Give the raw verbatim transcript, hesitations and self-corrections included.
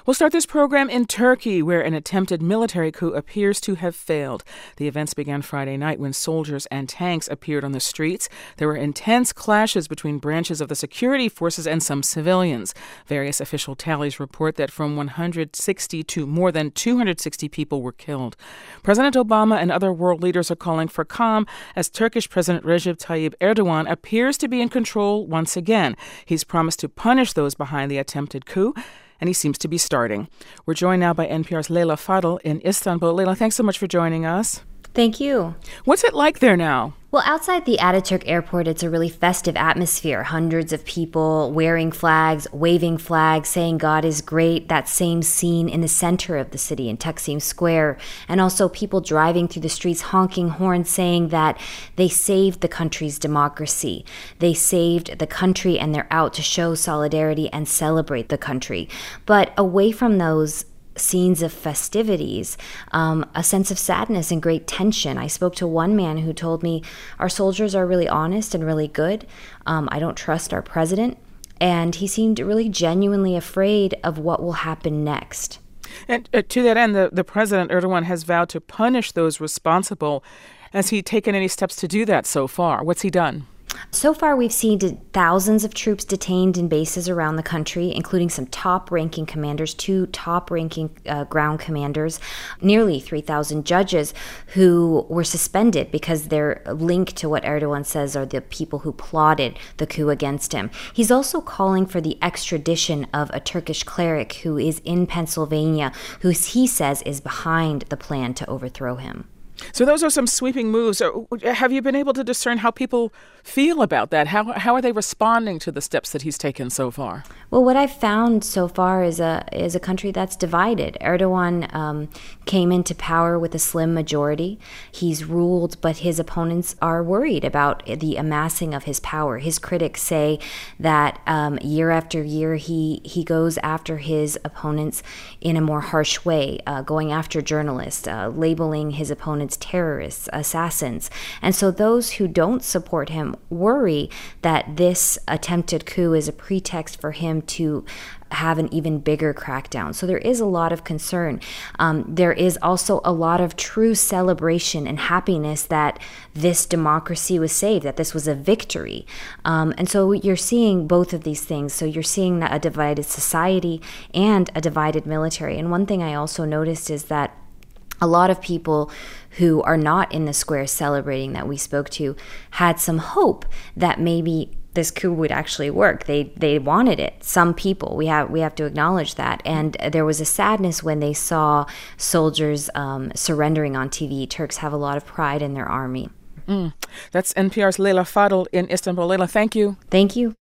We'll start this program in Turkey, where an attempted military coup appears to have failed. The events began Friday night when soldiers and tanks appeared on the streets. There were intense clashes between branches of the security forces and some civilians. Various official tallies report that from one hundred sixty to more than two hundred sixty people were killed. President Obama and other world leaders are calling for calm as Turkish President Recep Tayyip Erdogan appears to be in control once again. He's promised to punish those behind the attempted coup, and he seems to be starting. We're joined now by N P R's Leila Fadel in Istanbul. Leila, thanks so much for joining us. Thank you. What's it like there now? Well, outside the Ataturk airport, it's a really festive atmosphere. Hundreds of people wearing flags, waving flags, saying God is great. That same scene in the center of the city in Taksim Square. And also people driving through the streets, honking horns, saying that they saved the country's democracy. They saved the country, and they're out to show solidarity and celebrate the country. But away from those scenes of festivities, um, a sense of sadness and great tension. I spoke to one man who told me, our soldiers are really honest and really good. Um, I don't trust our president. And he seemed really genuinely afraid of what will happen next. And uh, to that end, the, the President Erdogan has vowed to punish those responsible. Has he taken any steps to do that so far? What's he done? So far, we've seen thousands of troops detained in bases around the country, including some top-ranking commanders, two top-ranking uh, ground commanders, nearly three thousand judges who were suspended because they're linked to what Erdogan says are the people who plotted the coup against him. He's also calling for the extradition of a Turkish cleric who is in Pennsylvania, who he says is behind the plan to overthrow him. So those are some sweeping moves. Have you been able to discern how people feel about that? How how are they responding to the steps that he's taken so far? Well, what I've found so far is a is a country that's divided. Erdogan um, came into power with a slim majority. He's ruled, but his opponents are worried about the amassing of his power. His critics say that um, year after year he he goes after his opponents in a more harsh way, uh, going after journalists, uh, labeling his opponents terrorists, assassins. And so those who don't support him worry that this attempted coup is a pretext for him to have an even bigger crackdown. So there is a lot of concern. Um, there is also a lot of true celebration and happiness that this democracy was saved, that this was a victory. Um, and so you're seeing both of these things. So you're seeing a divided society and a divided military. And one thing I also noticed is that a lot of people who are not in the square celebrating that we spoke to had some hope that maybe this coup would actually work. They they wanted it. Some people, we have we have to acknowledge that. And there was a sadness when they saw soldiers um, surrendering on T V. Turks have a lot of pride in their army. Mm. That's N P R's Leila Fadel in Istanbul. Leila, thank you. Thank you.